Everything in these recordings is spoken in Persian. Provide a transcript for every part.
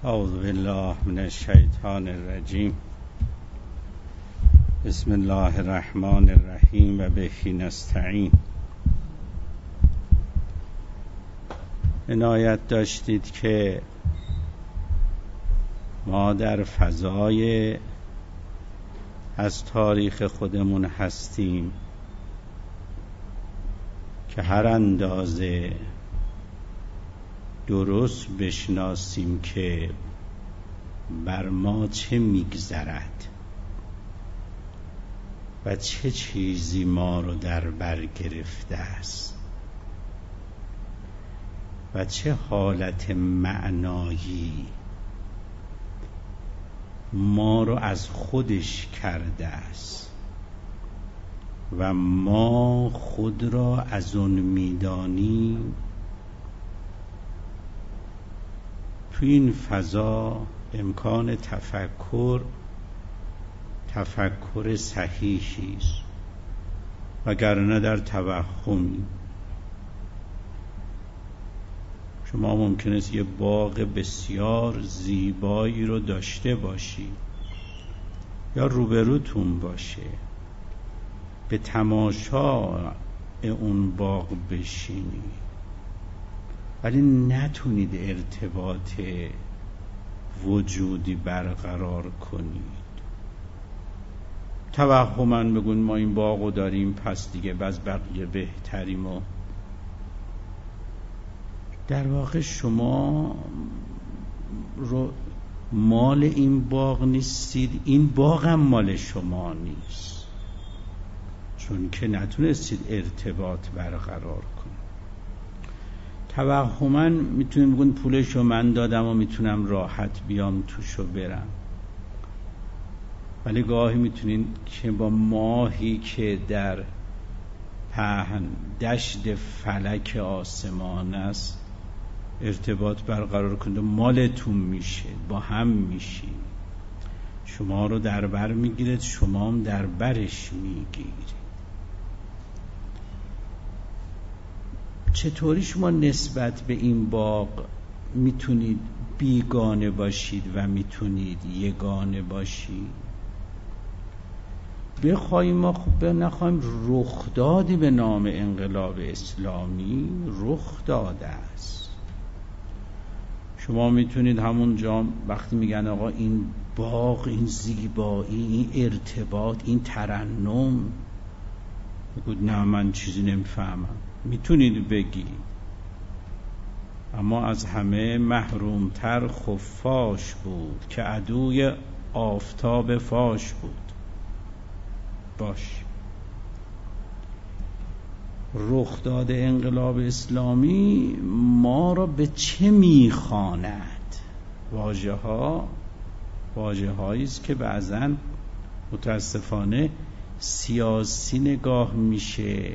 اعوذ بالله من الشیطان الرجیم. بسم الله الرحمن الرحیم و به نستعین. عنایت داشتید که ما در فضای از تاریخ خودمون هستیم که هر اندازه درست بشناسیم که بر ما چه میگذرد و چه چیزی ما رو در بر گرفته است و چه حالت معنایی ما رو از خودش کرده است و ما خود را از اون میدانیم. تو این فضا امکان تفکر صحیحی است، وگرنه در توهمی. شما ممکن است یه باغ بسیار زیبایی رو داشته باشی یا روبروتون باشه، به تماشا اون باغ بشینی ولی نتونید ارتباط وجودی برقرار کنید. توهماً بگون ما این باغو داریم پس دیگه باز بقیه بهتریم. و در واقع شما رو مال این باغ نیستید، این باغ هم مال شما نیست، چون که نتونستید ارتباط برقرار کنید. توهماً میتونید بگون پولشو من دادم و میتونم راحت بیام توشو برم، ولی گاهی میتونید که با ماهی که در پهن دشت فلک آسمان است ارتباط برقرار کنید و مالتون میشه، با هم میشی، شما رو در بر میگیرد، شما هم در برش میگیرید. چطوری شما نسبت به این باغ میتونید بیگانه باشید و میتونید یگانه باشید؟ بخوایم ما خوب نخوایم، رخدادی به نام انقلاب اسلامی رخ داده است. شما میتونید همونجا وقتی میگن آقا این باغ، این زیبایی، این ارتباط، این ترنم، بگید نه من چیزی نمیفهمم، میتونید بگید. اما از همه محرومتر خفاش بود که عدوی آفتاب فاش بود. باش. رخداد انقلاب اسلامی ما را به چه میخواند؟ واژه‌هایی است که بعضاً متاسفانه سیاسی نگاه میشه.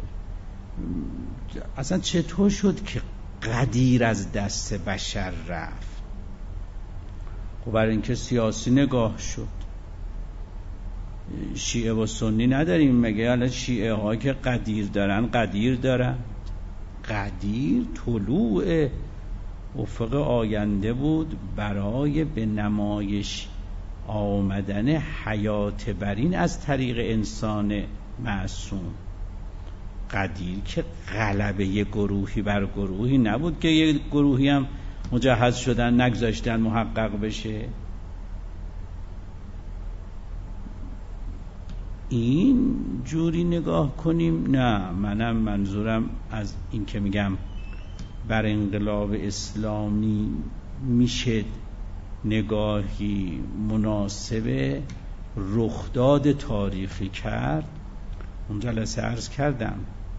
اصلا چطور شد که قدیر از دست بشر رفت؟ خب برای اینکه سیاسی نگاه شد. شیعه و سنی نداریم مگه؟ حالا شیعه ها که قدیر دارن قدیر طلوع افق آینده بود برای به نمایش آمدن حیات برین از طریق انسان معصوم. قدیر که غلبه یه گروهی بر گروهی نبود که یه گروهی هم مجهز شدن نگذاشتن محقق بشه. این جوری نگاه کنیم؟ نه، منم منظورم از این که میگم بر انقلاب اسلامی میشه نگاهی مناسب رخداد تاریخی کرد. اون جلسه عرض کردم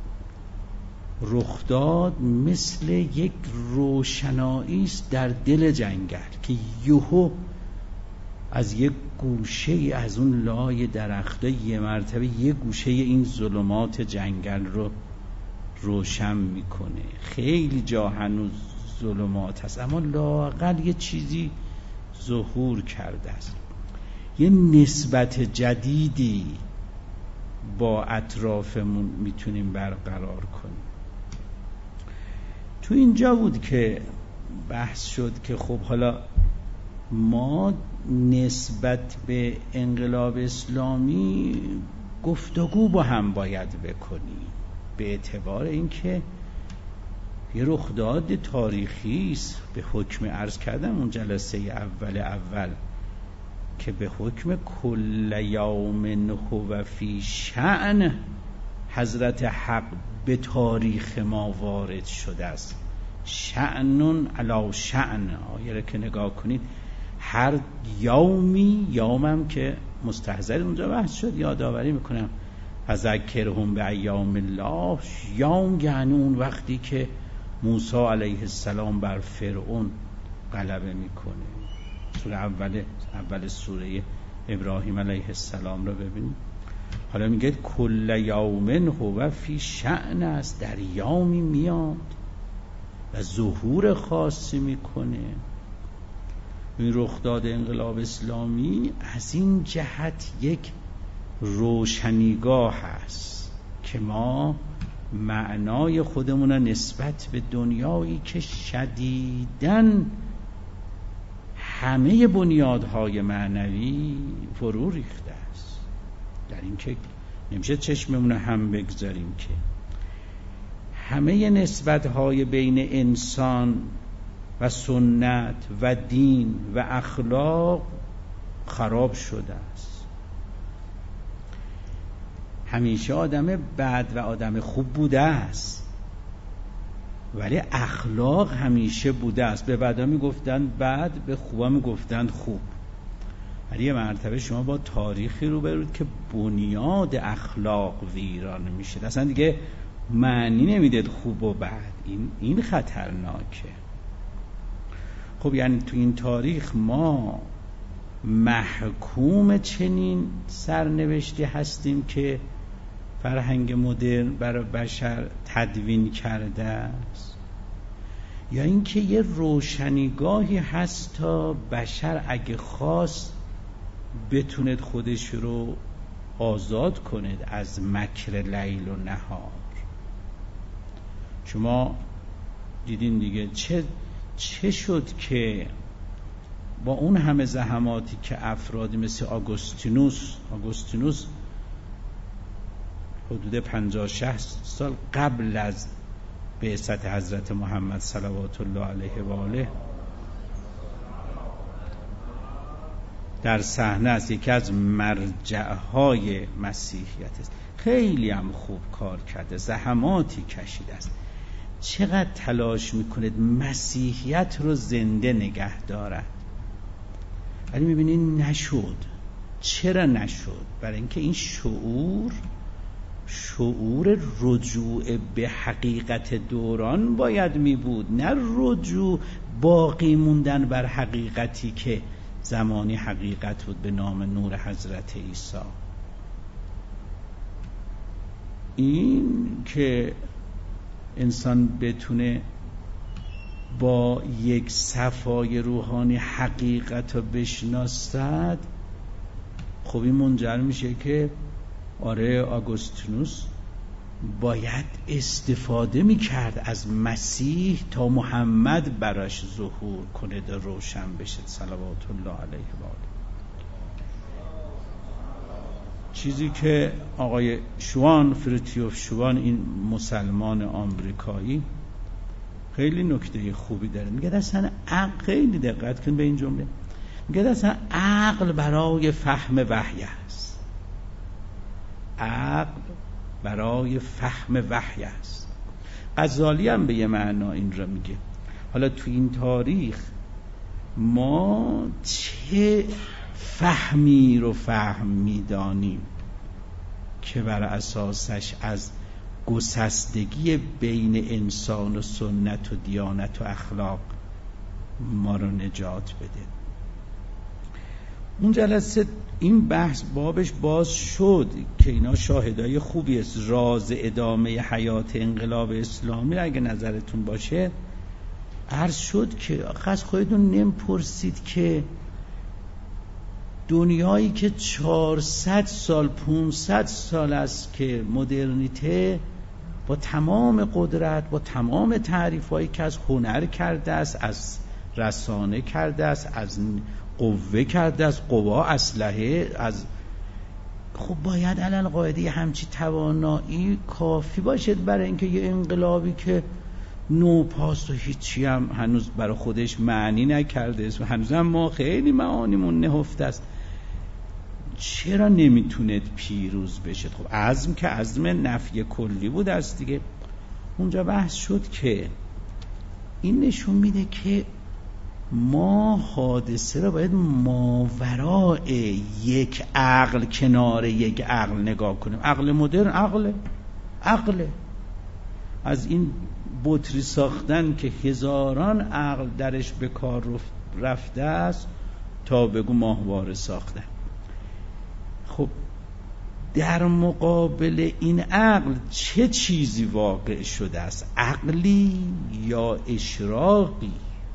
رخداد مثل یک روشنایی است در دل جنگل که یهو از یک گوشه از اون لای درخته یه مرتبه یه گوشه این ظلمات جنگل رو روشن میکنه. خیلی جا هنوز ظلمات هست اما لااقل یه چیزی ظهور کرده است، یه نسبت جدیدی با اطرافمون میتونیم برقرار کنیم. تو اینجا بود که بحث شد که خب حالا ما نسبت به انقلاب اسلامی گفتگو با هم باید بکنیم، به اعتبار اینکه یه رخداد تاریخی است. به حکم عرض کردم اون جلسه اول که به حکم کل یوم هو فی شأن حضرت حق به تاریخ ما وارد شده است. شأن علی شأن، آیه را که نگاه کنید هر یومی، یومم که مستحضر اونجا بحث شد، یادآوری میکنم فذکرهم بایام الله. یوم یعنی اون وقتی که موسی علیه السلام بر فرعون غلبه میکنه. سوره اول سوره ابراهیم علیه السلام رو ببینید. حالا میگه کل یوم هو فی شأن است، در یومی میاد و ظهور خاصی میکنه. این رخداد انقلاب اسلامی از این جهت یک روشنیگاه هست که ما معنای خودمون نسبت به دنیایی که شدیداً همه بنیادهای معنوی فرو ریخته است، در این که نمیشه چشممون هم بگذاریم که همه نسبتهای بین انسان و سنت و دین و اخلاق خراب شده است. همیشه آدم بد و آدم خوب بوده است، ولی اخلاق همیشه بوده است. به بدا میگفتند بد، به خوبا میگفتند خوب. ولی یه مرتبه شما با تاریخی روبرود که بنیاد اخلاق ویران میشه، اصلا دیگه معنی نمیدید خوب و بد. این خطرناکه. خب یعنی تو این تاریخ ما محکوم چنین سرنوشتی هستیم که فرهنگ مدرن برای بشر تدوین کرده است، یا اینکه یه روشنیگاهی هست تا بشر اگه خواست بتوند خودش رو آزاد کند از مکر لیل و نهار. شما دیدین دیگه چه شد که با اون همه زحماتی که افرادی مثل آگوستینوس حدود 50-60 سال قبل از بعثت حضرت محمد صلوات الله علیه و آله در صحنه است، یکی از مرجعهای مسیحیت است، خیلی هم خوب کار کرده، زحماتی کشیده است، چقدر تلاش میکنه مسیحیت رو زنده نگه دارد، ولی میبینید نشد. چرا نشد؟ برای اینکه این شعور رجوع به حقیقت دوران باید می بود، نه رجوع باقی موندن بر حقیقتی که زمانی حقیقت بود به نام نور حضرت عیسی. این که انسان بتونه با یک صفای روحانی حقیقت رو بشناسد، خب این منجر میشه که آره آگوستینوس باید استفاده میکرد از مسیح تا محمد براش ظهور کنه و روشن بشه صلوات الله علیه و آله. چیزی که آقای فریتیوف شوان، این مسلمان آمریکایی، خیلی نکته خوبی داره. میگه اصلا عقل، خیلی دقت کن به این جمله، میگه اصلا عقل برای فهم وحی است. عقل برای فهم وحی است. غزالی هم به یه معنا این را میگه. حالا تو این تاریخ ما چه فهمی رو فهم میدانیم که بر اساسش از گسستگی بین انسان و سنت و دیانت و اخلاق ما رو نجات بده. اون جلسه این بحث بابش باز شد که اینا شاهدای خوبی است. راز ادامه حیات انقلاب اسلامی اگه نظرتون باشه عرض شد که از خودتون نمیپرسید که دنیایی که 400 سال 500 سال است که مدرنیته با تمام قدرت، با تمام تعریفایی که از هنر کرده است، از رسانه کرده است، از قوه کرده است، قوا، اسلحه، از خب باید علل قاعده همچی توانایی کافی باشد برای اینکه یه انقلابی که نوپاست و هیچی هم هنوز برای خودش معنی نکرده است و هنوز هم ما خیلی معانیمون نهفته است، چرا نمیتونه پیروز بشه؟ خب عزم که عزم نفی کلی بود است دیگه. اونجا بحث شد که این نشون میده که ما حادثه را باید ماورای یک عقل، کنار یک عقل نگاه کنیم. عقل مدرن عقله از این بطری ساختن که هزاران عقل درش به کار رفته است تا بگو ماهواره ساختن. خب در مقابل این عقل چه چیزی واقع شده است؟ عقلی یا اشراقی؟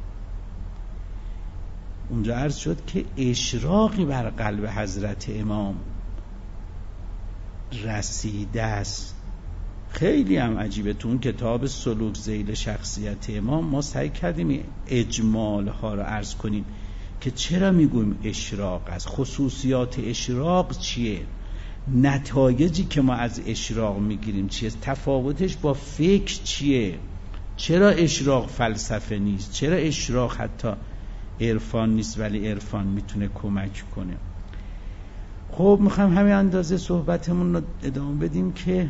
اونجا عرض شد که اشراقی بر قلب حضرت امام رسیده است. خیلی هم عجیبه، تو اون کتاب سلوک ذیل شخصیت امام ما سعی کردیم اجمال ها رو عرض کنیم که چرا میگویم اشراق است، خصوصیات اشراق چیه، نتایجی که ما از اشراق میگیریم چیه، تفاوتش با فکر چیه، چرا اشراق فلسفه نیست، چرا اشراق حتی عرفان نیست ولی عرفان میتونه کمک کنه. خب میخوام همین اندازه صحبتمون رو ادامه بدیم که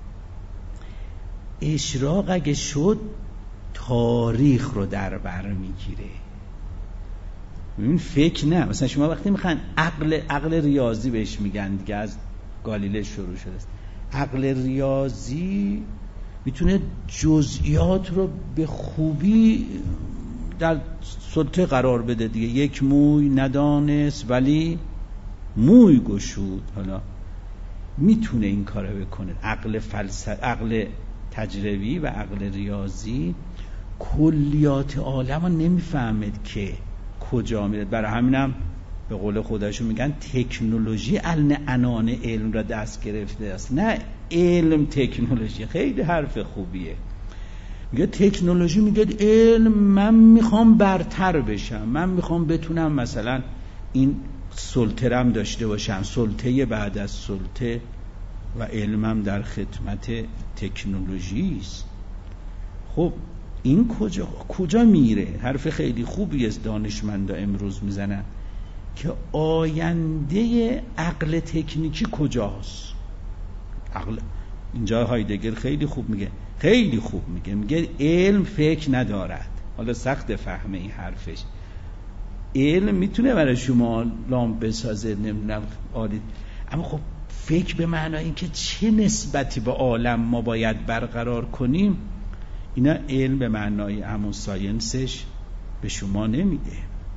اشراق اگه شد تاریخ رو در بر میگیره. این فکر نه، مثلا شما وقتی میخوان عقل ریاضی بهش میگن دیگه، از گالیله شروع شده است. عقل ریاضی میتونه جزئیات رو به خوبی در سلطه قرار بده دیگه. یک موی ندانست ولی موی گشود، حالا میتونه این کارو بکنه. عقل تجربی و عقل ریاضی کلیات عالم رو نمیفهمد که کجا میره. برای همینم به قول خودشون میگن تکنولوژی عنان علم را دست گرفته است، نه علم تکنولوژی. خیلی حرف خوبیه. میگه تکنولوژی میگه علم، من میخوام برتر بشم، من میخوام بتونم مثلا این سلطه رم داشته باشم، سلطه بعد از سلطه، و علمم در خدمت تکنولوژی است. خب این کجا میره؟ حرف خیلی خوبی است دانشمندا امروز میزنن که آینده عقل تکنیکی کجاست. عقل اینجا هایدگر خیلی خوب میگه علم فکر ندارد. حالا سخت فهمه این حرفش. علم میتونه برای شما لامپ بسازه، نمیدونم عالی، اما خب فکر به معنای این که چه نسبتی به عالم ما باید برقرار کنیم، اینا علم به معنای همون ساینسش به شما نمیده.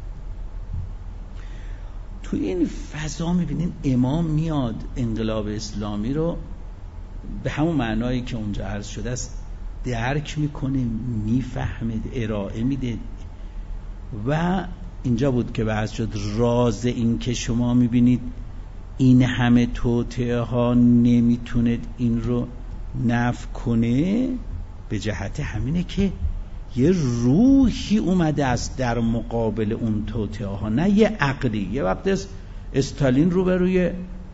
تو این فضا میبینین امام میاد انقلاب اسلامی رو به همون معنایی که اونجا عرض شده است درک میکنه، میفهمه، ارائه میده. و اینجا بود که بحث شد راز این که شما میبینید این همه توطئه ها نمیتونه این رو نفی کنه، به جهت همینه که یه روحی اومده است در مقابل اون توطئه ها، نه یه عقلی. یه وقت استالین روبروی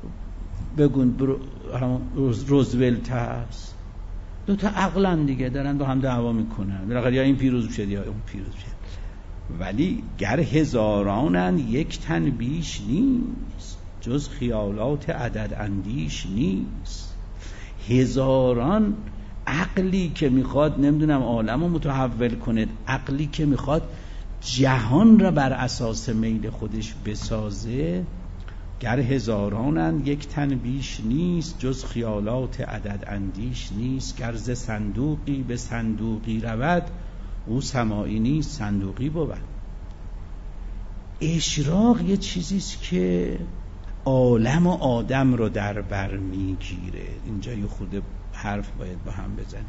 روزولت هست، دوتا عقلن دیگه، دارن با هم دعوا میکنن، بالاخره یا این پیروز بشه یا اون پیروز بشه. ولی گر هزارانن یک تن بیش نیست، جز خیالات عدد اندیش نیست. هزاران عقلی که میخواد نمیدونم عالم رو متحول کنه، عقلی که میخواد جهان را بر اساس میل خودش بسازه، گر هزارانن یک تن بیش نیست، جز خیالات عدد اندیش نیست. گر ز صندوقی به صندوقی رود، او سماعی نیست صندوقی بود. اشراق یه چیزیست که عالم و آدم رو در بر میگیره. اینجا یه خود حرف باید با هم بزنیم.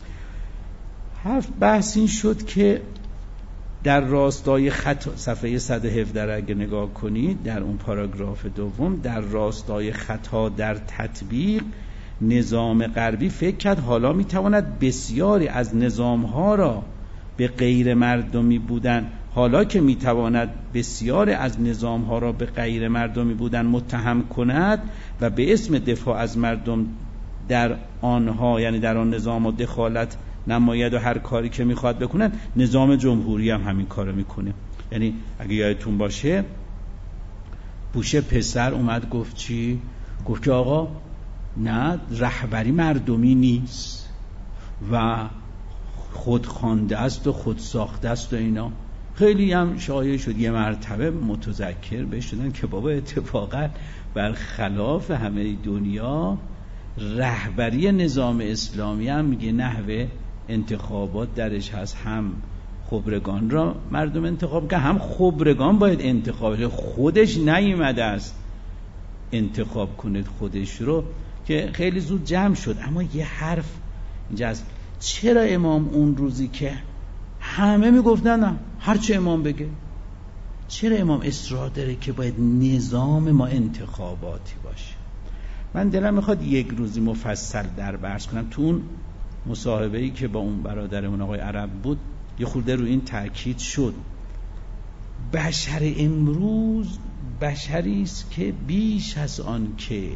بحث این شد که در راستای خطا، صفحه 117 اگه نگاه کنید در اون پاراگراف دوم، در راستای خطا در تطبیق نظام غربی فکر کرد حالا میتواند بسیاری از نظامها را به غیر مردمی بودن حالا که میتواند بسیار از نظامها را به غیر مردمی بودن متهم کند و به اسم دفاع از مردم در آنها، یعنی در آن نظام و دخالت نماید و هر کاری که میخواد بکنن، نظام جمهوری هم همین کارو میکنه. یعنی اگه یادتون باشه بوش پسر اومد گفت چی؟ گفت که آقا نه، رهبری مردمی نیست و خودخوانده است و خود ساخته است و اینا. خیلی هم شایع شد، یه مرتبه متذکر بشدن که بابا اتفاقا برخلاف همه دنیا رهبری نظام اسلامی هم میگه نحوه انتخابات درش هست، هم خبرگان را مردم انتخاب که هم خبرگان باید انتخاب، خودش نیامده است انتخاب کنید خودش رو، که خیلی زود جمع شد. اما یه حرف اینجا است، چرا امام اون روزی که همه میگفتن نه هرچه امام بگه، چرا امام اصرار داره که باید نظام ما انتخاباتی باشه؟ من دلم میخواد یک روزی مفصل در بحث کنم. تو اون مصاحبه‌ای که با اون برادرمون آقای عرب بود یه خورده رو این تاکید شد. بشر امروز بشری است که بیش از آن که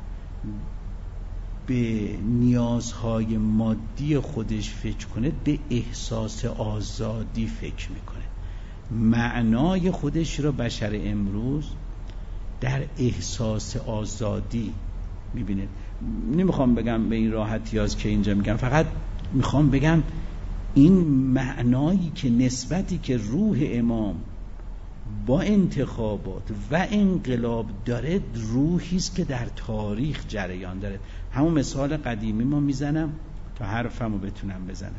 به نیازهای مادی خودش فکر کنه، به احساس آزادی فکر میکنه. معنای خودش رو بشر امروز در احساس آزادی میبینه. نمیخوام بگم به این راحتی هست که اینجا میگم، فقط میخوام بگم این معنایی که نسبتی که روح امام با انتخابات و انقلاب داره، روحی است که در تاریخ جریان داره. همون مثال قدیمی ما میزنم تا حرفمو بتونم بزنم.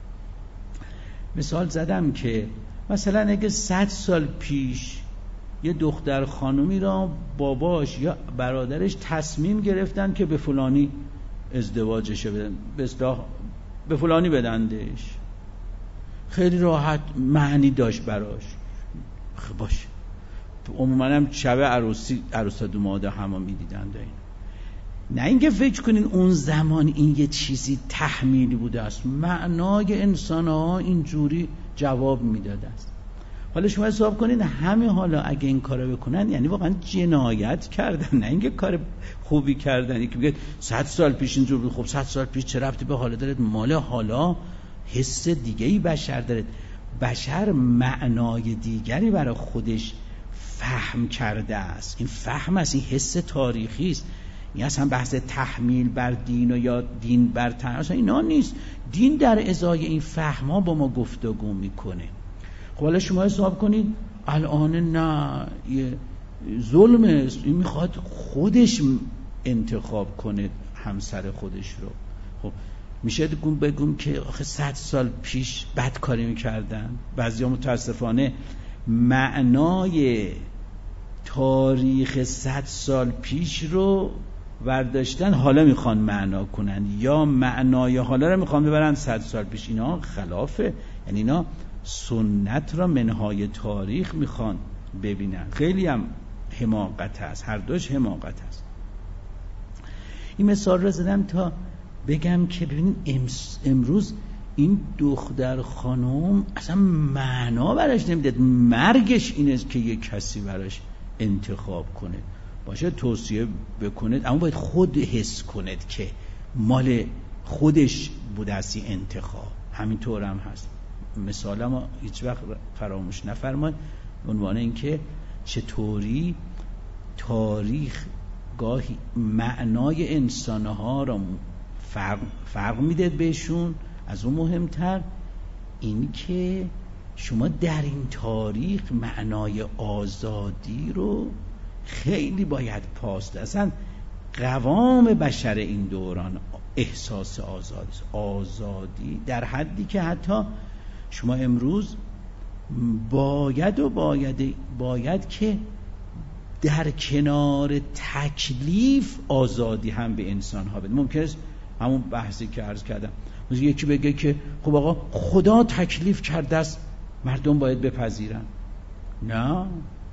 مثال زدم که مثلا اگه 100 سال پیش یه دختر خانومی را باباش یا برادرش تصمیم گرفتن که به فلانی ازدواجش بدن، به اصطلاح به فلانی بدندش، خیلی راحت معنی داشت براش، باشه. عموما هم شب عروسا دوماده همه میدیدن. نه اینکه فکر کنین اون زمان این یه چیزی تحمیلی بوده است، معنای انسان ها اینجوری جواب میداده است. حالا شما حساب کنین همه حالا اگه این کارو بکنن یعنی واقعا جنایت کردن، نه اینکه کار خوبی کردن. یکی بگه 100 سال پیش اینجور بود، خب 100 سال پیش چه ربطی به حالا داره؟ مال حالا حس دیگه‌ای بشر داره. بشر معنای دیگری برای خودش فهم کرده است. این فهم است، این حس تاریخی است. این اصلا بحث تحمیل بر دین و یا دین بر تن اینا نیست. دین در ازای این فهم ها با ما گفتگو میکنه. خب حالا شما حساب کنید الان نه، یه ظلم است، این میخواد خودش انتخاب کنه همسر خودش رو. خب میشه بگم که آخه 100 سال پیش بد کاری میکردن. بعضیا متاسفانه معنای تاریخ 100 سال پیش رو برداشتن، حالا میخوان معنا کنن، یا معنای حالا رو میخوان ببرن 100 سال پیش. اینا خلافه، یعنی اینا سنت را منهای تاریخ میخوان ببینن. خیلی هم حماقت هست، هر دوش حماقت هست. این مثال رو زدم تا بگم که ببینید امروز این دختر خانم اصلا معنا براش نمیداد، مرگش اینه که یک کسی براش انتخاب کنه. باشه توصیه بکنید، اما باید خود حس کنید که مال خودش بوده است این انتخاب. همینطور هم هست. مثال ما هیچ وقت فراموش نفرمایید، عنوان این که چطوری تاریخ گاهی معنای انسانها را فرق میده بهشون. از اون مهمتر این که شما در این تاریخ معنای آزادی رو خیلی باید پاس داد. اصلا قوام بشر این دوران احساس آزادی در حدی که حتی شما امروز باید که در کنار تکلیف آزادی هم به انسان ها بده. ممکن است همون بحثی که عرض کردم یکی بگه که خب آقا خدا تکلیف کرده است مردم باید بپذیرن. نه،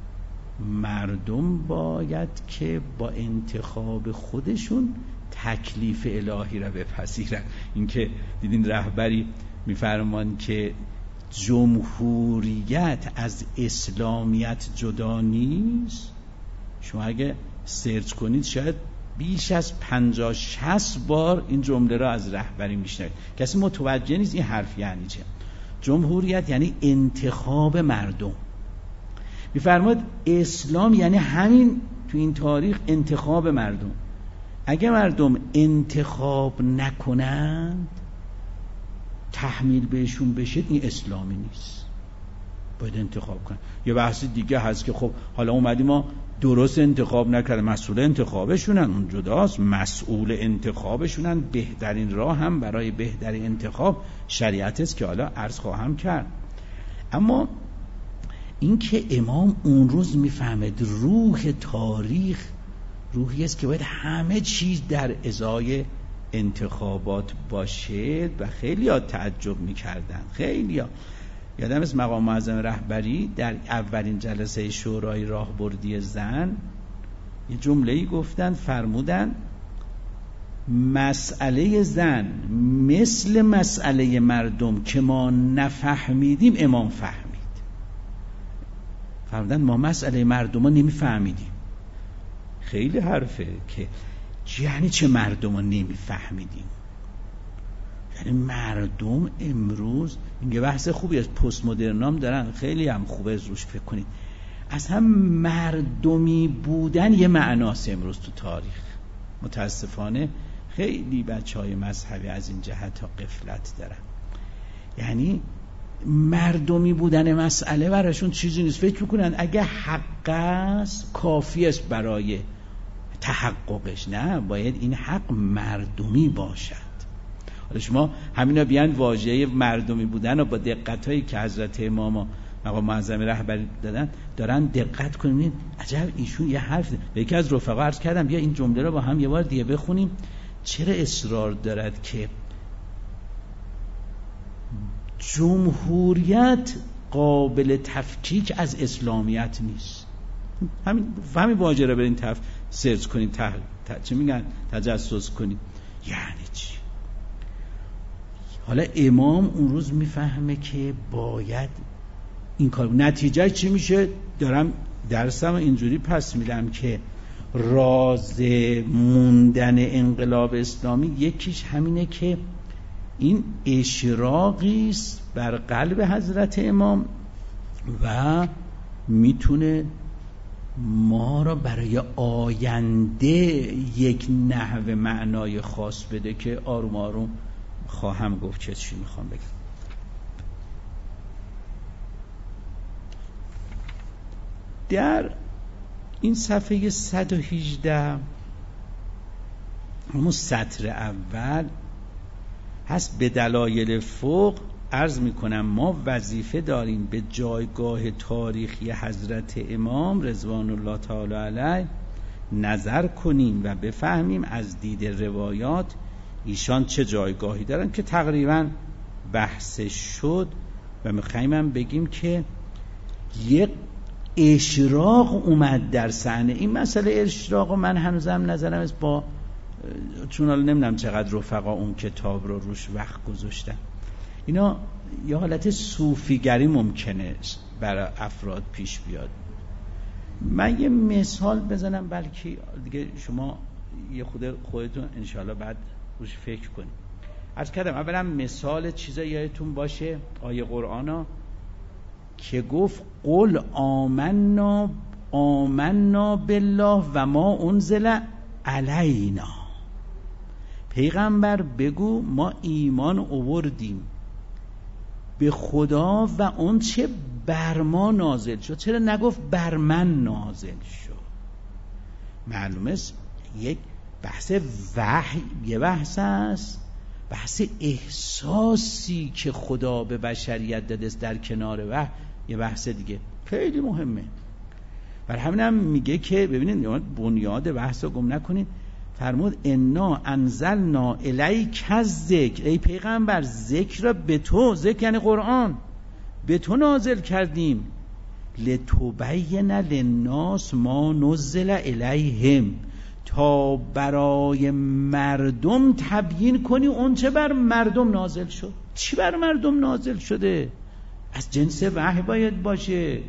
مردم باید که با انتخاب خودشون تکلیف الهی را بپذیرن. این که دیدین رهبری میفرمان که جمهوریت از اسلامیت جدا نیست. شما اگه سرچ کنید شاید بیش از 50-60 بار این جمله را از رهبری میشنوید. کسی متوجه نیست این حرف یعنی چه. جمهوریت یعنی انتخاب مردم. میفرماد اسلام یعنی همین تو این تاریخ انتخاب مردم. اگه مردم انتخاب نکنند تحمیل بهشون بشه این اسلامی نیست. باید انتخاب کنن. یه بحث دیگه هست که خب حالا اومدیم ما درست انتخاب نکردن، مسئول انتخابشونن، اون جداست، مسئول انتخابشونن. بهترین راه هم برای بهترین انتخاب شریعت است که حالا عرض خواهم کرد. اما این که امام اون روز میفهمد روح تاریخ روحی است که باید همه چیز در ازای انتخابات باشه و خیلی ها تعجب میکردن. خیلی ها یادم از مقام معظم رهبری در اولین جلسه شورای راهبردی زن یه جمله‌ای گفتن، فرمودن مسئله زن مثل مسئله مردم که ما نفهمیدیم امام فهمید. فرمودن ما مسئله مردم ها نمیفهمیدیم. خیلی حرفه که یعنی چه مردم ها نمیفهمیدیم؟ یعنی مردم امروز این بحث خوبی از پست مدرنام دارن، خیلی هم خوبه روش فکر کنید. از هم مردمی بودن یه معناست امروز تو تاریخ. متاسفانه خیلی بچهای مذهبی از این جهت ها غفلت دارن. یعنی مردمی بودن مسئله براشون چیزی نیست. فکر میکنن اگه حق است کافی است برای تحققش. نه، باید این حق مردمی باشد. حالا شما همینا بیان واژه مردمی بودن و با دقتایی که حضرت امام مقام معظم رهبری دارن دقت کنید. عجب ایشون یه حرف یکی از رفقا عرض کردم بیا این جمله رو با هم یه بار دیگه بخونیم. چرا اصرار دارد که جمهوریت قابل تفکیک از اسلامیت نیست؟ همین واژه رو برین سرچ کنید، چه میگن تجسس کنید. یعنی چی؟ حالا امام اون روز میفهمه که باید این کار. نتیجه چی میشه؟ دارم درسم اینجوری پس میدم که راز موندن انقلاب اسلامی یکیش همینه که این اشراقی است بر قلب حضرت امام و میتونه ما را برای آینده یک نحو معنای خاص بده که آروم آروم خواهم گفت چی میخوام بگم. در این صفحه 118 همون سطر اول هست به دلایل فوق عرض میکنم ما وظیفه داریم به جایگاه تاریخی حضرت امام رضوان الله تعالی علیه نظر کنیم و بفهمیم از دید روایات ایشان چه جایگاهی دارن که تقریبا بحث شد و میخوایم بگیم که یک اشراق اومد در صحنه. این مسئله اشراق من هنوزم نظرم است با چون حالا نمیدونم چقدر رفقا اون کتاب رو روش وقت گذاشتن. اینا یه حالت صوفیگری ممکنه برای افراد پیش بیاد. من یه مثال بزنم بلکه دیگه شما یه خودتون انشاءالله بعد روش فکر کنید. عرض کردم اولا مثال چیزا یادتون باشه آیه قرآن که گفت قل آمنا بالله و ما انزل علینا. پیغمبر بگو ما ایمان آوردیم به خدا و اون چه بر ما نازل شد. چرا نگفت بر من نازل شد؟ معلومه یک بحث وحی یه بحث است، بحث احساسی که خدا به بشریت داده است در کنار وحی یه بحث دیگه خیلی مهمه. بر همینم میگه که ببینید بنیاد بحث رو گم نکنید. فرمود انا انزلنا الیک الذکر، ای پیغمبر ذکر را به تو، ذکر یعنی قرآن، به تو نازل کردیم لتبین للناس ما نزل الیهم، تا برای مردم تبیین کنی اون چه بر مردم نازل شد. چی بر مردم نازل شده؟ از جنس وحی باید باشه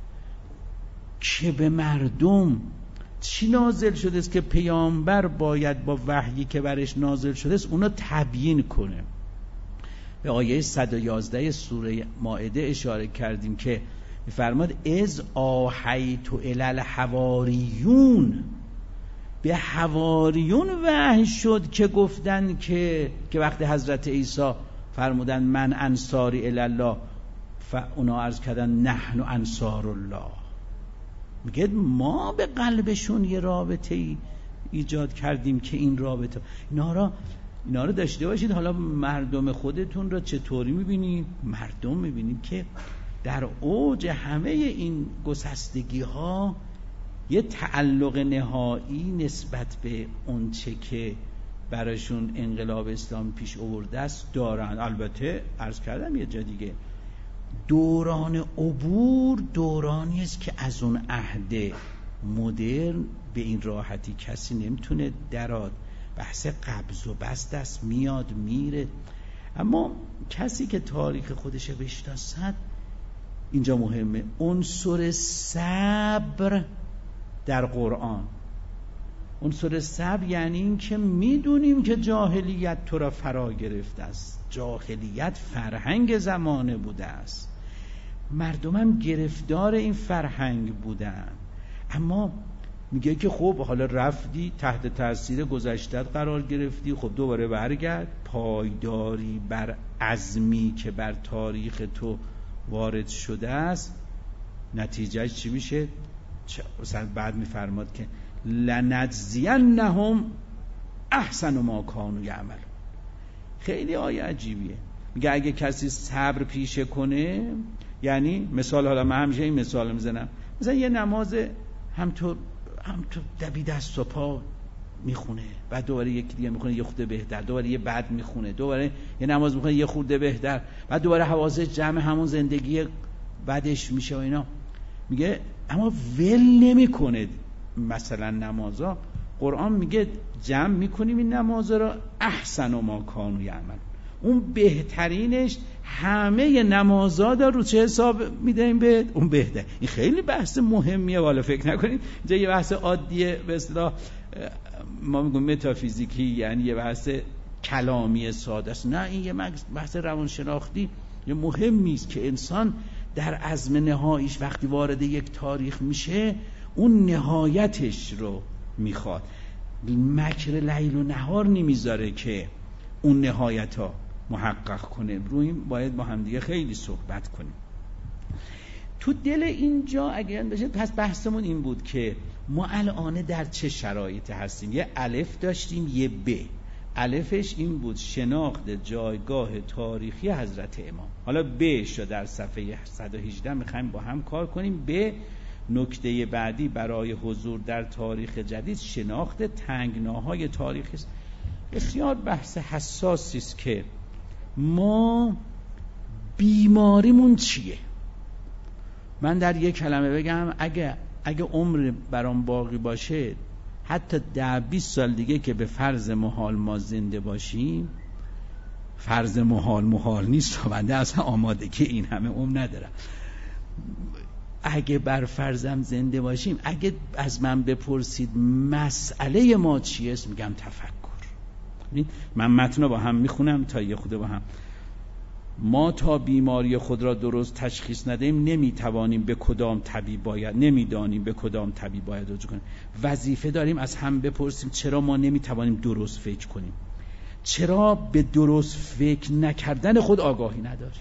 که به مردم چی نازل شده است که پیامبر باید با وحیی که برش نازل شده است اونو تبیین کنه. به آیه 111 سوره مائده اشاره کردیم که می‌فرماد اذ آحیت الی الحواریون، به حواریون وحی شد که گفتن که وقتی حضرت عیسی فرمودن من انصاری الی الله، اونا عرض کردن نحن انصار الله. میگه ما به قلبشون یه رابطه ای ایجاد کردیم که این رابطه اینا رو داشته باشید. حالا مردم خودتون رو چطوری میبینید؟ مردم میبینید که در اوج همه این گسستگی ها یه تعلق نهایی نسبت به اون چه که براشون انقلاب اسلام پیش آورده است دارن. البته عرض کردم یه جا دیگه دوران عبور دورانی است که از اون عهد مدرن به این راحتی کسی نمیتونه دراد. بحث قبض و بسط است، میاد میره. اما کسی که تاریخ خودش بشناسد اینجا مهمه. عنصر صبر در قرآن، عنصر صبر یعنی این که میدونیم که جاهلیت تو را فرا گرفته است، جاهلیت فرهنگ زمانه بوده است، مردم هم گرفتار این فرهنگ بودن. اما میگه که خب حالا رفتی تحت تاثیر گذشتت قرار گرفتی، خب دوباره برگرد. پایداری بر عزمی که بر تاریخ تو وارد شده است نتیجهش چی میشه؟ مثلا بعد میفرماد که لنجزینهم احسن ما کانوا یعملون. خیلی آیه عجیبیه. میگه اگه کسی صبر پیشه کنه، یعنی مثال، حالا من همیشه این مثال میزنم، مثلا یه نماز همطور دبی دست و پا میخونه، بعد دوباره یکی دیگه میخونه یه خورده بهتر، دوباره یه بعد میخونه، دوباره یه نماز میخونه یه خورده بهتر، بعد دوباره حواسش جمع همون زندگی بعدش میشه و اینا. میگه اما ول نمیکنه مثلا نمازا. قرآن میگه جمع میکنیم این نمازا رو احسن ما کانوا یعملون، اون بهترینش همه نمازا رو چه حساب میدهیم به اون بهتر. این خیلی بحث مهمیه، والا فکر نکنید اینجا یه بحث عادیه به اصطلاح ما میگیم متافیزیکی، یعنی یه بحث کلامی ساده است. نه، این یه بحث روانشناختی یه مهمی است که انسان در عزم نهاییش وقتی وارد یک تاریخ میشه اون نهایتش رو میخواد. مکر لیل و نهار نمیذاره که اون نهایت ها محقق کنه. روی این باید با هم دیگه خیلی صحبت کنیم. تو دل اینجا اگر بشه، پس بحثمون این بود که ما الان در چه شرایطی هستیم. یه الف داشتیم، یه ب. الفش این بود شناخت جایگاه تاریخی حضرت امام. حالا ب شو در صفحه 118 میخوایم با هم کار کنیم. ب نکته بعدی برای حضور در تاریخ جدید شناخت تنگناهای تاریخی است. بسیار بحث حساسی است که ما بیماریمون چیه. من در یک کلمه بگم، اگه عمر برام باقی باشه، حتی 10-20 سال دیگه که به فرض محال ما زنده باشیم، فرض محال نیست، بنده اصلا آماده که این همه عمر ندارم. اگه بر فرضم زنده باشیم، اگه از من بپرسید مسئله ما چیه، میگم تفکر. من متن با هم میخونم تا یه خود با هم. ما تا بیماری خود را درست تشخیص ندهیم نمیتوانیم به کدام طبیب باید، نمیدانیم به کدام طبیب باید رجوع کنیم. وظیفه داریم از هم بپرسیم چرا ما نمیتوانیم درست فکر کنیم، چرا به درست فکر نکردن خود آگاهی نداریم.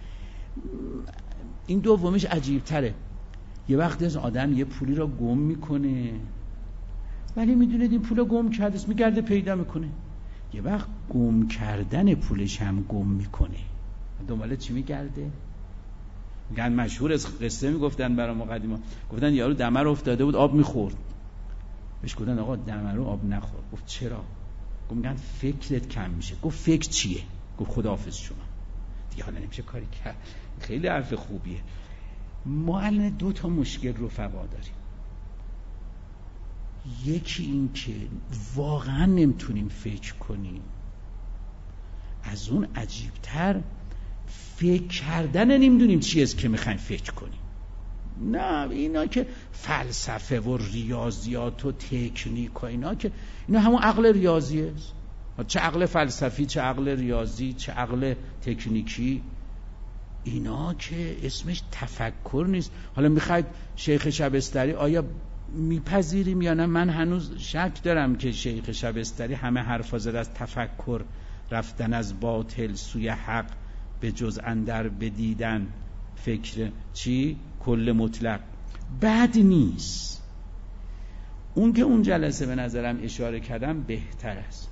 این دومیش عجیب تره. یه وقت از آدم یه پولی را گم میکنه، ولی میدونه این پول را گم کرده، میگرده پیدا میکنه. یه وقت گم کردن پولش هم گم میکنه، دنباله چی میگرده؟ میگن مشهور از قصه میگفتن برای مقدمه، گفتن یارو دمر افتاده بود آب میخورد، بهش گفتن آقا دمر رو آب نخور. گفت چرا؟ گفت میگن فکرت کم میشه. گفت فکر چیه؟ گفت خداحافظ شما، دیگه حالا نمیشه کاری کرد. خیلی حرف خوبیه. ما الان 2 مشکل رفقا داریم. یکی این که واقعا نمیتونیم فکر کنیم، از اون عجیبتر فکر کردن نمیدونیم چی است که میخوایم فکر کنیم. نه اینا که فلسفه و ریاضیات و تکنیک و اینا که اینا همون عقل ریاضیه، چه عقل فلسفی، چه عقل ریاضی، چه عقل تکنیکی، اینا که اسمش تفکر نیست. حالا میخواید شیخ شبستری آیا میپذیریم یا نه؟ من هنوز شک دارم که شیخ شبستری همه حرفا زد از تفکر، رفتن از باطل سوی حق، به جز اندر بدیدن فکر چی؟ کل مطلق. بد نیست. اون که اون جلسه به نظرم اشاره کردم بهتر است.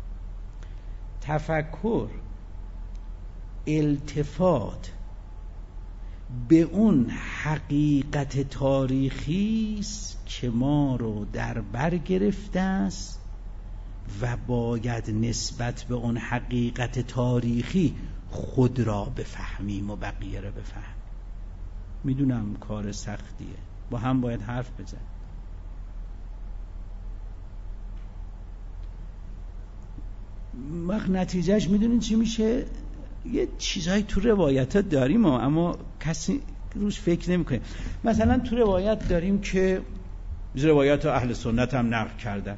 تفکر التفات به اون حقیقت تاریخی است که ما رو در بر گرفته است و باید نسبت به اون حقیقت تاریخی خود را بفهمیم و بقیه را بفهمیم. میدونم کار سختیه، با هم باید حرف بزنیم. وقت نتیجهش میدونین چی میشه؟ یه چیزایی تو روایتات داریم اما کسی روش فکر نمیکنه. مثلا تو روایت داریم که روایات اهل سنت هم نقل کردن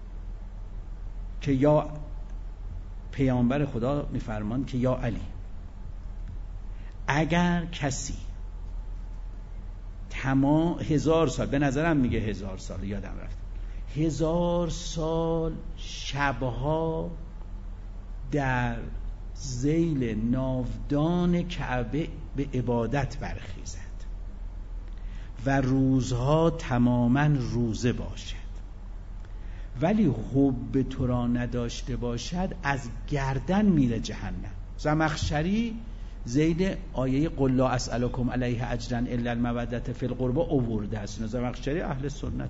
که یا پیامبر خدا میفرمان که یا علی، اگر کسی 1000 سال، به نظرم میگه 1000 سال، یادم رفت، 1000 سال شبها در ذیل ناودان کعبه به عبادت برخیزد و روزها تماما روزه باشد ولی حب تو را نداشته باشد، از گردن میره جهنم. زمخشری ذیل آیه قل لا اسألکم علیه اجرا الا المودة فی القربى آورده است. زمخشری اهل سنت.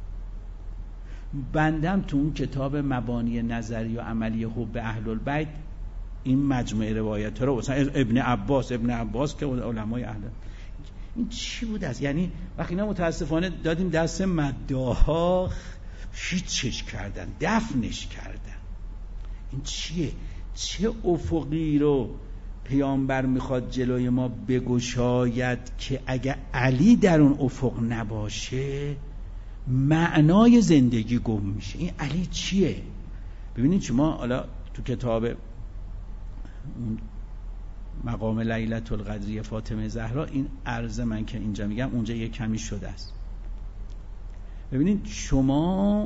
بندم تو اون کتاب مبانی نظری و عملی حب اهل البیت این مجموعه روایت رو، مثلا ابن عباس که علمای اهل، این چی بود است؟ یعنی وقتی اینا متاسفانه دادیم دست مداها، هیچش کردن، دفنش کردن. این چیه؟ چه افقی رو پیامبر میخواد جلوی ما بگشاید که اگه علی در اون افق نباشه معنای زندگی گم میشه. این علی چیه؟ ببینید شما حالا تو کتاب مقام لیلة القدری فاطمه زهرا این عرض من که اینجا میگم اونجا یه کمی شده است. ببینید شما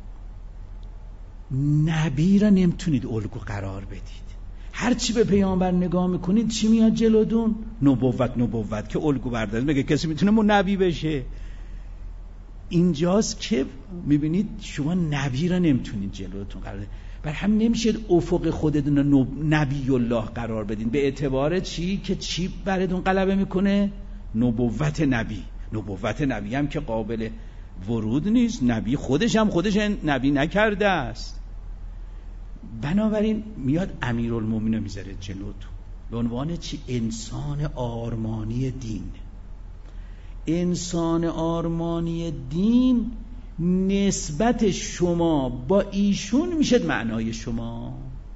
نبی را نمیتونید الگو قرار بدید. هر چی به پیامبر نگاه میکنید چی میاد جلودون؟ نبوت که الگو بردارید. میگه کسی میتونه نبی بشه؟ اینجاست که میبینید شما نبی را نمیتونید جلوتون قرار بدید. بر هم نمیشید افق خودتون نبی الله قرار بدین. به اعتبار چی؟ که چی براتون غلبه میکنه؟ نبوت نبی هم که قابل ورود نیست. نبی خودش نبی نکرده است. بنابراین میاد امیرالمومنین میذاره جلوتون به عنوان چی؟ انسان آرمانی دین. انسان آرمانی دین نسبت شما با ایشون میشه معنای شما.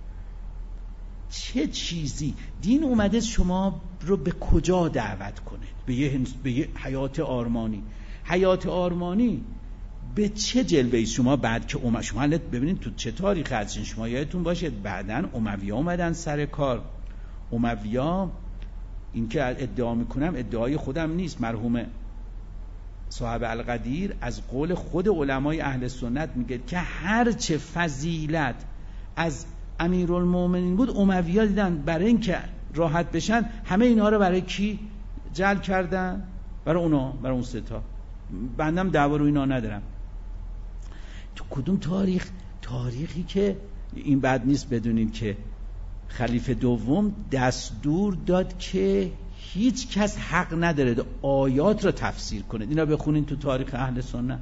چه چیزی دین اومده شما رو به کجا دعوت کنه؟ به یه حیات آرمانی. حیات آرمانی به چه جلوه‌ای شما بعد که شما ببینید تو چه تاریخ هستین شما، یادتون باشه بعدن اموی‌ها اومدن سر کار. اموی‌ها، این که ادعا میکنم ادعای خودم نیست، مرحوم صاحب القدیر از قول خود علمای اهل سنت میگه که هر چه فضیلت از امیرالمومنین بود اموی‌ها دیدن برای اینکه راحت بشن همه اینا رو برای کی جلب کردن؟ برای اون سه تا. بندم دعوا رو اینا ندارم. تو کدوم تاریخی که این بد نیست بدونین که خلیفه دوم دستور داد که هیچ کس حق نداره آیات را تفسیر کنه. اینا بخونین تو تاریخ اهل سنت.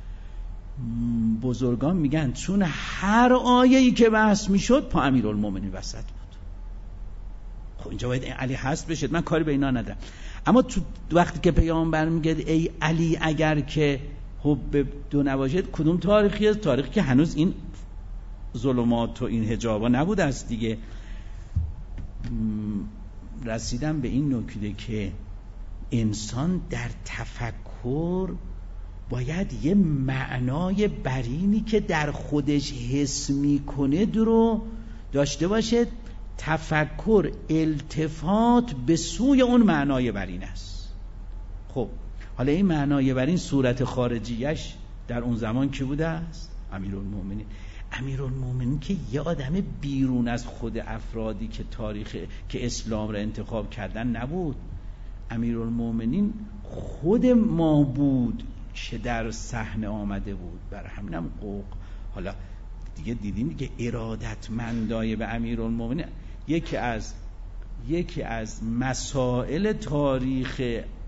بزرگان میگن چون هر آیه‌ای که بحث میشد پا امیرالمومنین وسط بود. خب اینجا باید علی هست بشه، من کاری به اینا ندارم. اما تو وقتی که پیامبر میگه ای علی اگر که حب دو نباشد، کدوم تاریخیه؟ تاریخی که هنوز این ظلمات و این حجابا نبود است دیگه. رسیدم به این نکته که انسان در تفکر باید یه معنای برینی که در خودش حس میکنه رو داشته باشه. تفکر التفات به سوی اون معنای برین است. خب حالا این معنای برین صورت خارجیش در اون زمان کی بوده است؟ امیرالمومنین. امیرالمومنین که یه آدم بیرون از خود افرادی که که اسلام را انتخاب کردن نبود. امیرالمومنین خود ما بود که در صحنه آمده بود. برای همینم قوق حالا دیگه دیدیم دیگه ارادتمندای به امیرالمومنین یکی از مسائل تاریخ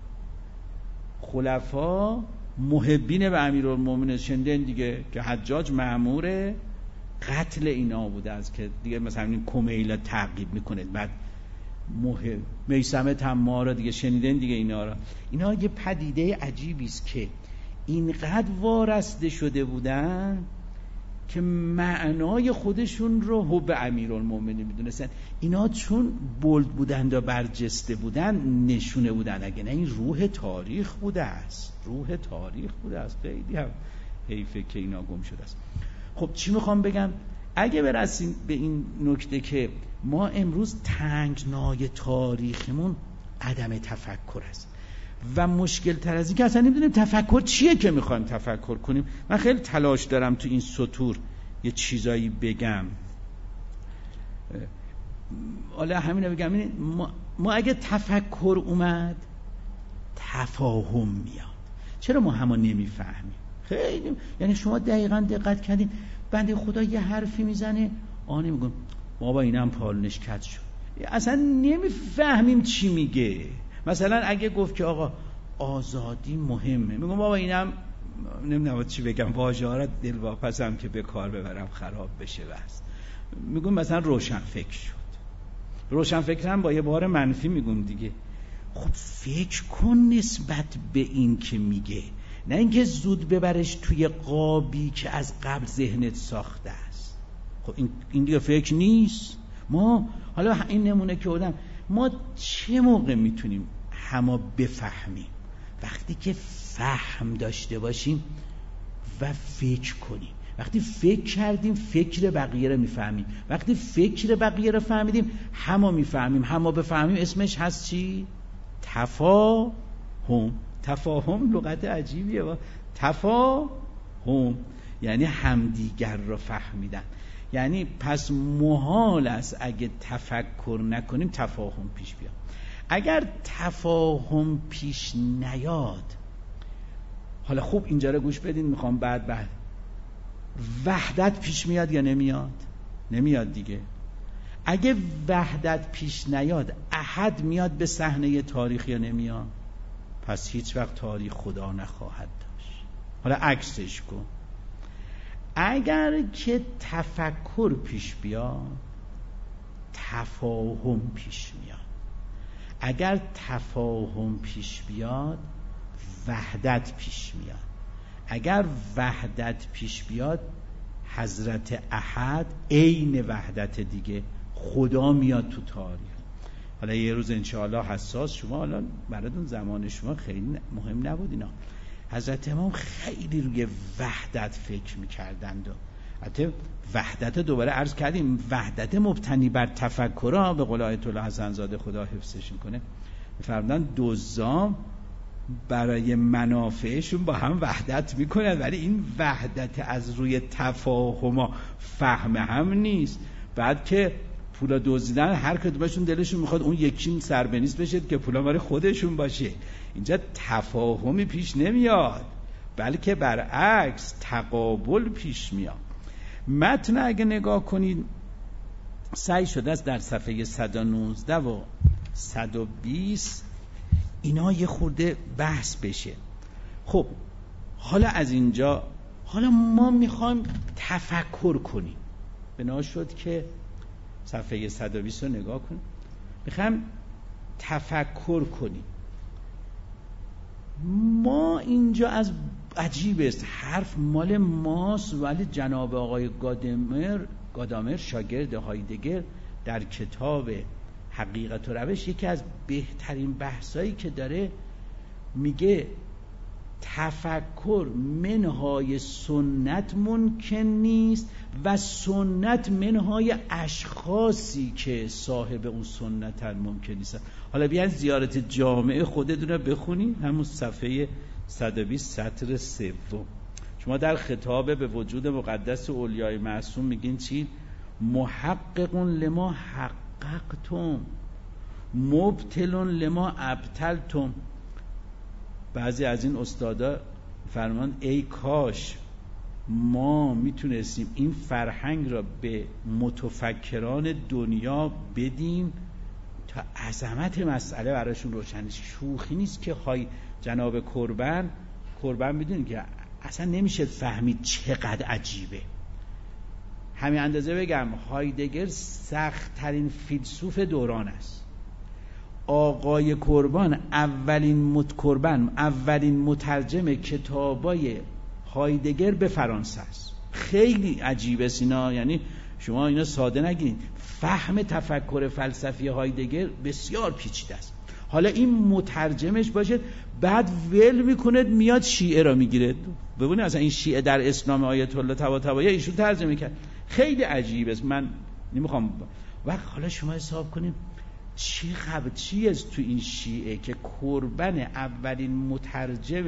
خلفا محبین به امیرالمومنین شندن دیگه که حجاج مأمور قتل اینا بوده است که دیگه مثلا این کمیلا تعقیب میکنه، بعد میثمه تمار دیگه شنیدن دیگه اینا یه پدیده عجیبی است که اینقدر وارسته شده بودن که معنای خودشون رو حب امیرالمومنین میدونستن. اینا چون بولد بودن و برجسته بودن نشونه بودن، اگه نه این روح تاریخ بوده است. خیلی هم حیفه که اینا گم شده است. خب چی میخوام بگم؟ اگه برسیم به این نکته که ما امروز تنگنای تاریخمون عدم تفکر است و مشکل تر از این که اصلا نمیدونیم تفکر چیه که میخوایم تفکر کنیم. من خیلی تلاش دارم تو این سطور یه چیزایی بگم. حالا همینو بگم، ما اگه تفکر اومد تفاهم میاد. چرا ما همو نمیفهمیم؟ خیلی یعنی شما دقیقاً دقت کردین بنده خدا یه حرفی میزنه میگم بابا اینم پالونش کج شد، اصلا نمیفهمیم چی میگه. مثلا اگه گفت که آقا آزادی مهمه، میگم بابا اینم نمیدونم چی بگم، واژه‌ها را دلواپسم که به کار ببرم خراب بشه. بس میگم مثلا روشن فکر شد. روشن فکرم با یه بار منفی میگم دیگه. خب فکر کن نسبت به این که میگه، نه اینکه زود ببرش توی قابی که از قبل ذهنت ساخته است. خب این دیگه فکر نیست. ما حالا این نمونه که آدم ما چه موقع میتونیم همه بفهمیم؟ وقتی که فهم داشته باشیم و فکر کنیم. وقتی فکر کردیم فکر بقیه رو میفهمیم. وقتی فکر بقیه رو فهمیدیم همه میفهمیم. همه بفهمیم اسمش هست چی؟ تفاهم لغت عجیبیه. تفاهم یعنی همدیگر رو فهمیدن. یعنی پس محال است اگه تفکر نکنیم تفاهم پیش بیاد. اگر تفاهم پیش نیاد، حالا خوب اینجا رو گوش بدین، میخوام بعد وحدت پیش میاد یا نمیاد؟ نمیاد دیگه. اگه وحدت پیش نیاد احد میاد به صحنه تاریخ یا نمیاد؟ پس هیچ وقت تاریخ خدا نخواهد داشت. حالا عکسش کن. اگر که تفکر پیش بیاد تفاهم پیش میاد. اگر تفاهم پیش بیاد وحدت پیش میاد. اگر وحدت پیش بیاد حضرت احد عین وحدت دیگه، خدا میاد تو تاریخ. حالا یه روز انشاءالله حساس شما، حالا براتون زمان شما خیلی مهم نبود اینا، حضرت امام خیلی روی وحدت فکر میکردند و حتی وحدت دوباره عرض کردیم وحدت مبتنی بر تفکر، به قول آیت الله حسن زاده خدا حفظش کنه، می‌فرمودن دوزام برای منافعشون با هم وحدت میکنن، ولی این وحدت از روی تفاهم فهم هم نیست. بعد که پولا دزدیدن هر کدومشون دلشون میخواد اون یکی سربنیست بشه که پولا برای خودشون باشه. اینجا تفاهمی پیش نمیاد، بلکه برعکس تقابل پیش میاد. متن اگه نگاه کنید سعی شده است در صفحه 119 و 120 اینا یه خورده بحث بشه. خب حالا از اینجا حالا ما میخوایم تفکر کنیم. بنا شد که صفحه 120 رو نگاه کنیم، میخوایم تفکر کنیم. ما اینجا از عجیب است، حرف مال ماست، ولی جناب آقای گادامر شاگرد هایدگر در کتاب حقیقت و روش یکی از بهترین بحثایی که داره، میگه تفکر منهای سنت ممکن نیست و سنت منهای اشخاصی که صاحب اون سنت ممکن نیست. حالا بیان زیارت جامعه خودتون رو بخونید، همون صفحه 120 سطر 3. شما در خطاب به وجود مقدس اولیای معصوم میگین چی؟ محققون لما حققتم، مبتلون لما ابطلتم. بعضی از این استادا فرمان ای کاش ما میتونستیم این فرهنگ را به متفکران دنیا بدیم تا عظمت مسئله براشون روشن شه. شوخی نیست که های جناب قربان میدونید که اصلا نمیشه فهمید چقدر عجیبه. همین اندازه بگم هایدگر سخت ترین فیلسوف دوران است. آقای قربان اولین مترجم کتابای هایدگر به فرانسه است. خیلی عجیبه اینا، یعنی شما اینا ساده نگیرید. فهم تفکر فلسفی هایدگر بسیار پیچیده است. حالا این مترجمش باشه، بعد ول میکنه میاد شیعه را میگیره. ببینید اصلا این شیعه در اسلام آیت الله طباطبایی ایشون ترجمه کرد. خیلی عجیبه است. من نمیخوام وقت حالا شما حساب کنید چی است تو این شیعه که قربان اولین مترجم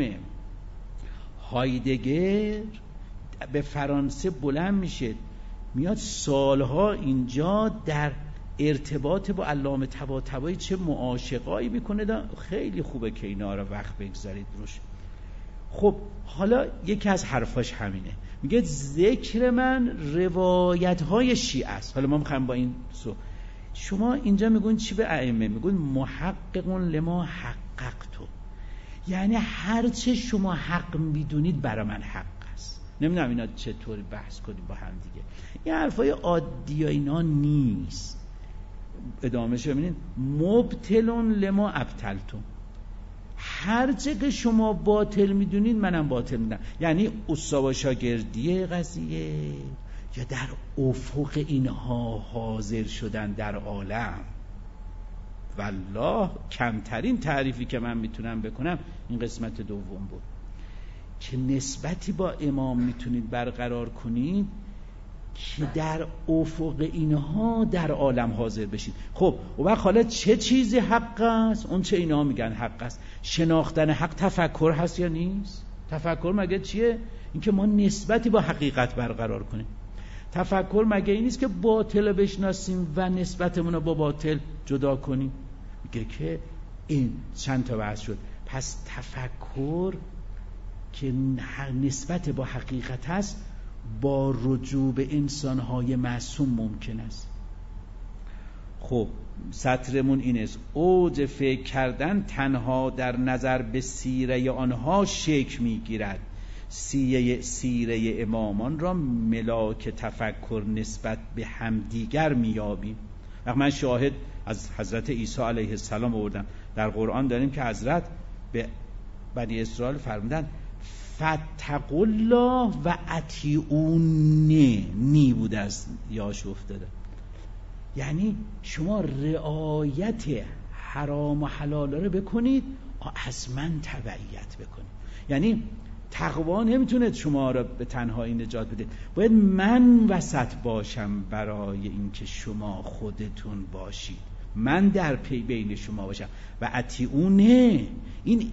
هایدگر به فرانسه بلند میشه، میاد سالها اینجا در ارتباط با علامه طباطبایی چه معاشقایی میکنه. خیلی خوبه که اینا رو وقت بگذارید روش. خب حالا یکی از حرفاش همینه، میگه ذکر من روایت های شیعه است. حالا ما میخوایم با این شما اینجا میگون چی به ائمه؟ میگون محققون لما حققتم، یعنی هرچه شما حق میدونید برای من حق است. نمیدونم اینا چطوری بحث کنیم با هم دیگه. این حرفای عادی ها اینا نیست. ادامه شو ببینید، مبتلون لما ابطلتم، هرچه که شما باطل میدونید منم باطل میدونم. یعنی استاد شاگردی قضیه یا در افق اینها حاضر شدن در عالم. والله کمترین تعریفی که من میتونم بکنم این قسمت دوم بود که نسبتی با امام میتونید برقرار کنید که در افق اینها در عالم حاضر بشید. خب و حالا چه چیزی حق است؟ اون چه اینا میگن حق است. شناختن حق تفکر هست یا نیست؟ تفکر مگه چیه؟ اینکه ما نسبتی با حقیقت برقرار کنیم. تفکر مگه این نیست که باطل بشناسیم و نسبتمون رو با باطل جدا کنیم؟ میگه که این چند تا بحث شد. پس تفکر که نسبت با حقیقت هست با رجوع به انسانهای معصوم ممکن است. خب سطرمون این است، اوج فکر کردن تنها در نظر به سیره آنها شکل میگیرد. سیره امامان را ملاک تفکر نسبت به همدیگر میابیم. وقت من شاهد از حضرت عیسی علیه السلام آوردم، در قرآن داریم که حضرت به بنی اسرائیل فرمودن فاتقوا الله و اطیعونی، نی بود از یاش افتاده. یعنی شما رعایت حرام و حلال رو بکنید، از من تبعیت بکنید. یعنی تقوا نمیتونه شما را به تنهایی نجات بده، باید من وسط باشم برای اینکه شما خودتون باشید، من در پی بین شما باشم. و اطیعونه، این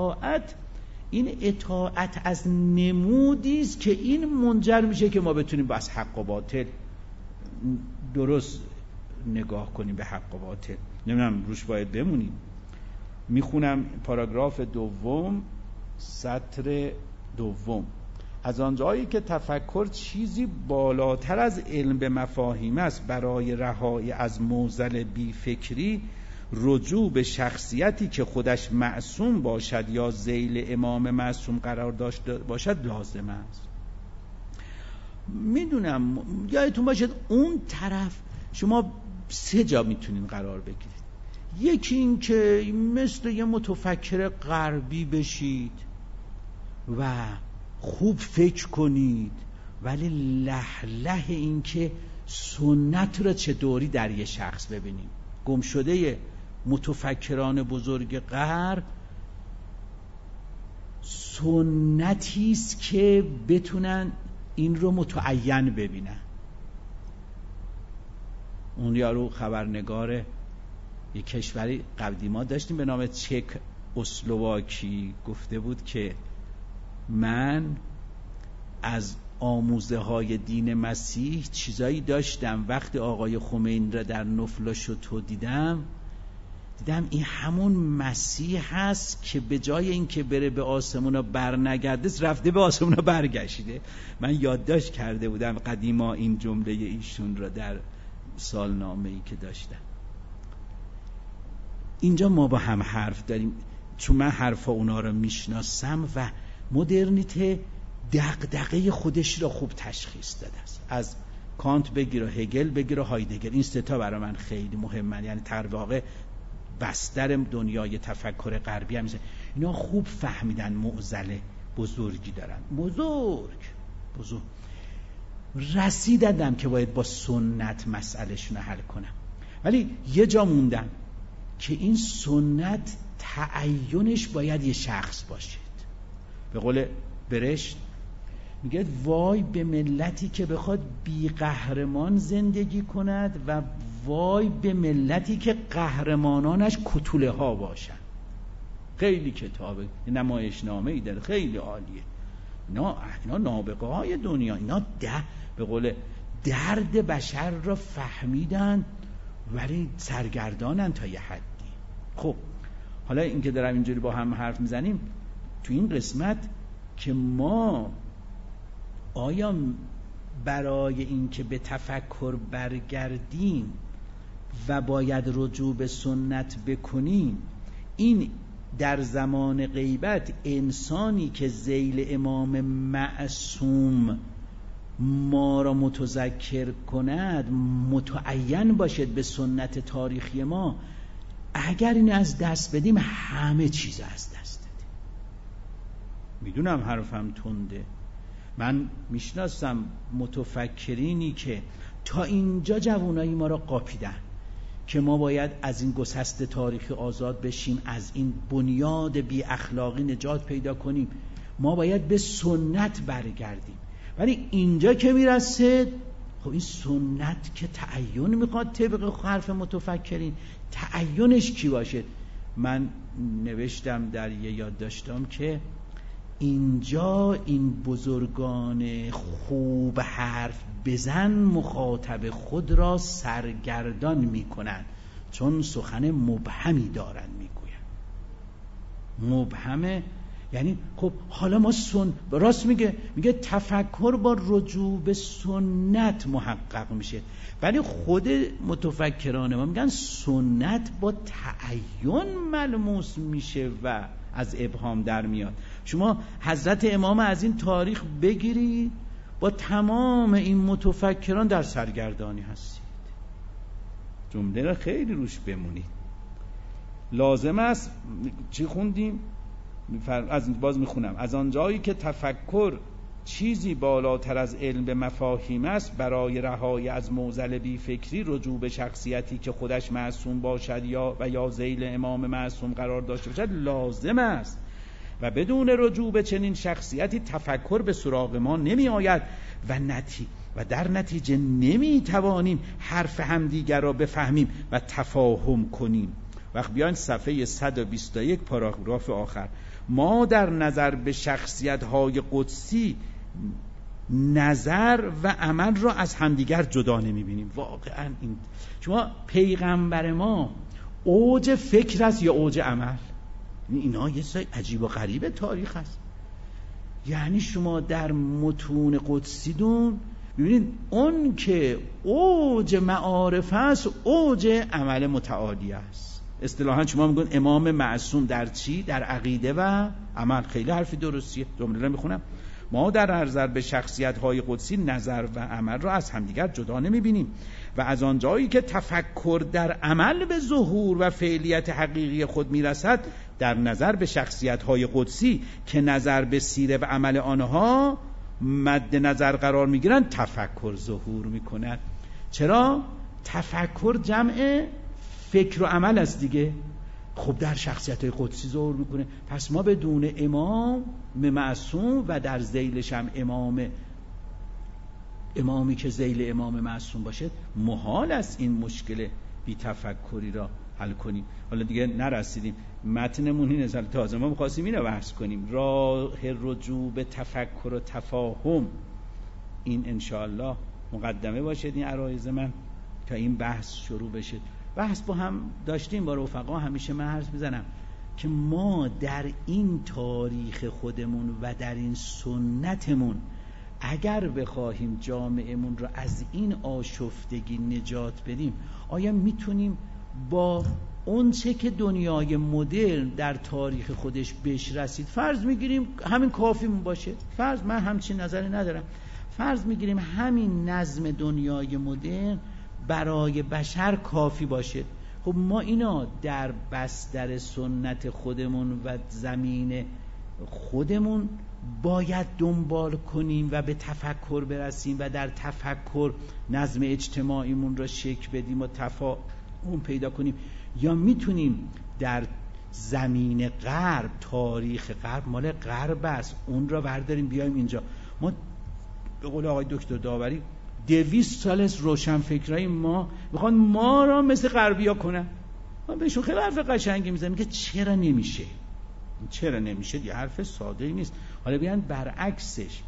اطاعت از نمودی است که این منجر میشه که ما بتونیم با از حق و باطل درست نگاه کنیم به حق و باطل. نمیدونم روش باید بمونیم. میخونم پاراگراف دوم سطر دوم. از آنجایی که تفکر چیزی بالاتر از علم به مفاهیم است، برای رهایی از معضل بی فکری رجوع به شخصیتی که خودش معصوم باشد یا ذیل امام معصوم قرار داشته باشد لازم است. میدونم یادتون باشد اون طرف شما 3 جا میتونین قرار بگیرید. یکی این که مثل یه متفکر غربی بشید و خوب فکر کنید، ولی لح این که سنت را چطوری در یه شخص ببینیم. گم شده متفکران بزرگ غرب سنتی است که بتونن این رو متعین ببینن. اون یارو خبرنگار یک کشوری قدیما داشتیم به نام چک اسلواکی گفته بود که من از آموزه های دین مسیح چیزایی داشتم، وقتی آقای خمینی را در نفل و شطو دیدم این همون مسیح هست که به جای اینکه بره به آسمونا برنگرده رفته به آسمونا برگشته. من یادداشت کرده بودم قدیما این جمله ایشون را در سالنامه‌ای که داشتم. اینجا ما با هم حرف داریم، چون من حرفا اونا رو میشناسم و مدرنیته دغدغه خودش را خوب تشخیص داده است. از کانت بگیر و هگل بگیر و هایدگر، این سه تا برای من خیلی مهمن، یعنی در واقع بستر دنیای تفکر غربی هم. اینا خوب فهمیدن معضله بزرگی دارن، بزرگ رسیدم که باید با سنت مسئلهشون حل کنم، ولی یه جا موندم که این سنت تعینش باید یه شخص باشید. به قول برشت میگه وای به ملتی که بخواد بی قهرمان زندگی کند و وای به ملتی که قهرمانانش کتوله ها باشن. خیلی کتابه، نمایشنامه ای داره، خیلی عالیه. اینا نابغه های دنیا، اینا به قول درد بشر را فهمیدن ولی سرگردانن تا یه حدی. خب حالا این که دارم اینجوری با هم حرف میزنیم تو این قسمت که ما آیا برای اینکه به تفکر برگردیم و باید رجوع به سنت بکنیم، این در زمان غیبت انسانی که ذیل امام معصوم ما را متذکر کند متعین باشد به سنت تاریخی ما، اگر این از دست بدیم همه چیز از دست دادیم. میدونم حرفم تنده، من میشناسم متفکرینی که تا اینجا جوانای ما را قاپیدن که ما باید از این گسست تاریخی آزاد بشیم، از این بنیاد بی اخلاقی نجات پیدا کنیم، ما باید به سنت برگردیم. ولی اینجا که میرسه خب این سنت که تعین میخواد طبق حرف متفکرین، تعینش کی باشه؟ من نوشتم در یه یادداشتم که اینجا این بزرگان خوب حرف بزن مخاطب خود را سرگردان میکنن، چون سخن مبهمی دارن میگوین. مبهمه یعنی خب حالا ما راست میگه تفکر با رجوع به سنت محقق میشه، ولی خود متفکران ما میگن سنت با تعین ملموس میشه و از ابهام در میاد. شما حضرت امام از این تاریخ بگیرید، با تمام این متفکران در سرگردانی هستید. جمله را خیلی روش بمونید. لازم است چی خوندیم؟ باز میخونم: از آنجایی که تفکر چیزی بالاتر از علم به مفاهیم است، برای رهایی از معضل بی فکری رجوع به شخصیتی که خودش معصوم باشد یا ذیل امام معصوم قرار داشته باشد لازم است، و بدون رجوع به چنین شخصیتی تفکر به سراغ ما نمی آید و در نتیجه نمی توانیم حرف همدیگر را بفهمیم و تفاهم کنیم. وقت بیاین صفحه 121 پاراگراف آخر: ما در نظر به شخصیت‌های قدسی نظر و عمل را از همدیگر جدا نمی‌بینیم. واقعا این شما پیغمبر ما اوج فکر است یا اوج عمل؟ اینا یه چیز عجیب و غریب تاریخ است. یعنی شما در متون قدسی دون ببینید اون که اوج معارف است اوج عمل متعالی است. اصطلاحاً شما میگن امام معصوم در چی؟ در عقیده و عمل. خیلی حرفی درستیه. جمله رو میخونم: ما در نظر به شخصیت‌های قدسی نظر و عمل را از همدیگر جدا نمی‌بینیم و از آنجایی که تفکر در عمل به ظهور و فعلیت حقیقی خود میرسد، در نظر به شخصیت‌های قدسی که نظر به سیره و عمل آنها مد نظر قرار می‌گیرند تفکر ظهور می‌کند. چرا؟ تفکر جمع فکر و عمل است دیگه. خب در شخصیت‌های قدسی ظهور میکنه. پس ما بدون امام معصوم و در ذیلش هم امامی که ذیل امام معصوم باشه، محال است این مشکل بی تفکری را حل کنیم. حالا دیگه نرسیدیم، متنمون اینه، تازه ما می‌خواستیم اینو بحث کنیم، راه رجوع به تفکر و تفاهم. این انشاءالله مقدمه باشد این عرایض من تا این بحث شروع بشه. بحث با هم داشتیم با رفقا، همیشه من حرف میزنم که ما در این تاریخ خودمون و در این سنتمون اگر بخواهیم جامعهمون رو از این آشفتگی نجات بدیم، آیا میتونیم با اون چه که دنیای مدرن در تاریخ خودش بهش رسید فرض میگیریم همین کافیمون باشه؟ فرض، من همچین نظری ندارم، فرض میگیریم همین نظم دنیای مدرن برای بشر کافی باشه. خب ما اینا در بستر سنت خودمون و زمین خودمون باید دنبال کنیم و به تفکر برسیم و در تفکر نظم اجتماعیمون را شکل بدیم و تفاهم پیدا کنیم، یا میتونیم در زمین غرب، تاریخ غرب مال غرب است، اون را برداریم بیایم اینجا. ما به قول آقای دکتر داوری 200 سال از روشنفکرای ما میخوان ما را مثل غربیا کنن. من بهشون خیلی حرف قشنگی میزنم که چرا نمیشه؟ چرا نمیشه؟ یه حرف ساده نیست. حالا بیان برعکسش،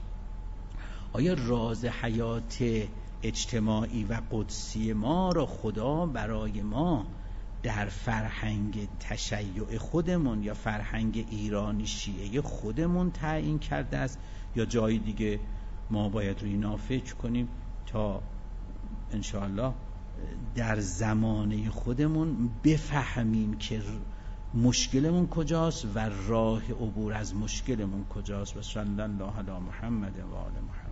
آیا راز حیات اجتماعی و قدسی ما را خدا برای ما در فرهنگ تشیع خودمون یا فرهنگ ایرانی شیعه خودمون تعیین کرده است، یا جای دیگه ما باید روی اینا فکر کنیم تا انشاءالله در زمانه خودمون بفهمیم که مشکلمون کجاست و راه عبور از مشکلمون کجاست. و صلی الله علی محمد و آل محمد.